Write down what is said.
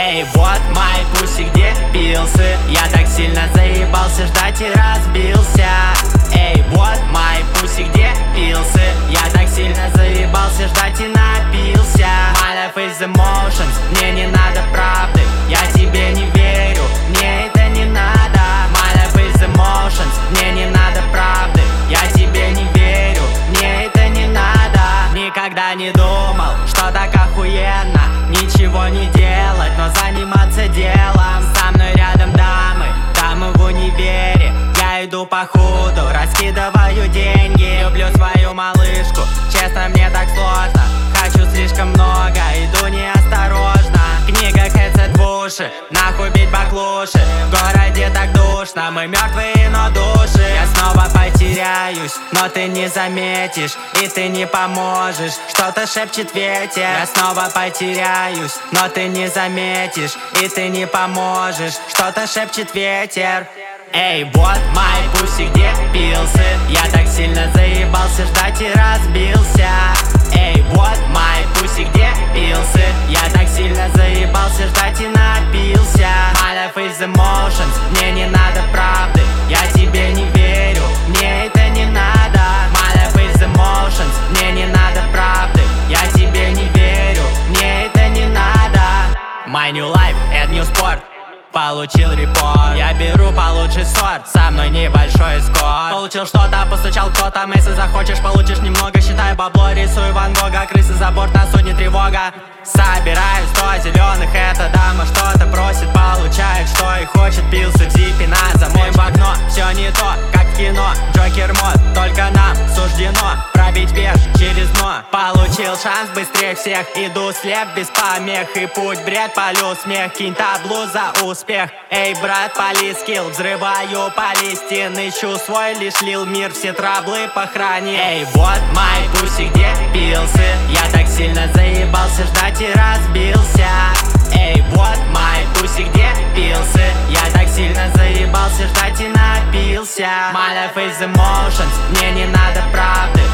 Эй, вот мой пуси, где пилсы? Я так сильно заебался ждать и разбился. Эй, вот мой пуси, где пилсы? Я так сильно заебался ждать и напился. My life is emotions, мне не надо правды. Я тебе не верю, мне это не надо. My life is emotions, мне не надо правды. Я тебе не верю, мне это не надо. Никогда не думал, что так охуенно ничего не делать, но заниматься делом. Со мной рядом дамы в универе. Я иду по ходу, раскидываю деньги. Люблю свою малышку, честно, мне так сложно. Хочу слишком много, иду неосторожно. В книгах это уши, нахуй бить баклуши. В городе так душно, мы мертвые, но души. Я снова потеряюсь, но ты не заметишь, и ты не поможешь. Что-то шепчет ветер. Я снова потеряюсь, но ты не заметишь, и ты не поможешь. Что-то шепчет ветер. Эй, вот мой пуси, где пилсы? Я так сильно заебался ждать и разбился. Эй, вот мой пуси, где пилсы? Я так сильно заебался ждать и напился. My life is emotions, мне не надо правды. Я тебе не верю, мне это не надо. My life is emotions, мне не надо правды. Я тебе не верю, мне это не надо. My new life, это new sport. Получил репорт, я беру получше сорт. Со мной небольшой скор. Получил что-то, постучал кто-то. Если захочешь, получишь немного. Считай бабло, рисую Ван Гога. Крысы за борт, на судне тревога. Собираю 100 зеленых, эта дама что-то просит. Получает, что и хочет. Пился в зипе на замок. В окно, все не то, как в кино. Джокер мод, только нам суждено пробить вверх через дно. Получил шанс быстрее всех. Иду слеп без помех. И путь бред, полю смех. Кинь таблу за успех. Эй, брат, пали скилл. Взрываю палестин. Ищу свой лишь лил мир. Все траблы похоронил. Эй, вот мой пуси, где пилсы? Я так сильно заебался ждать и разбился. Эй, вот мой пуси, где пилсы? Я так сильно заебался ждать и напился. My life is emotions, мне не надо правды.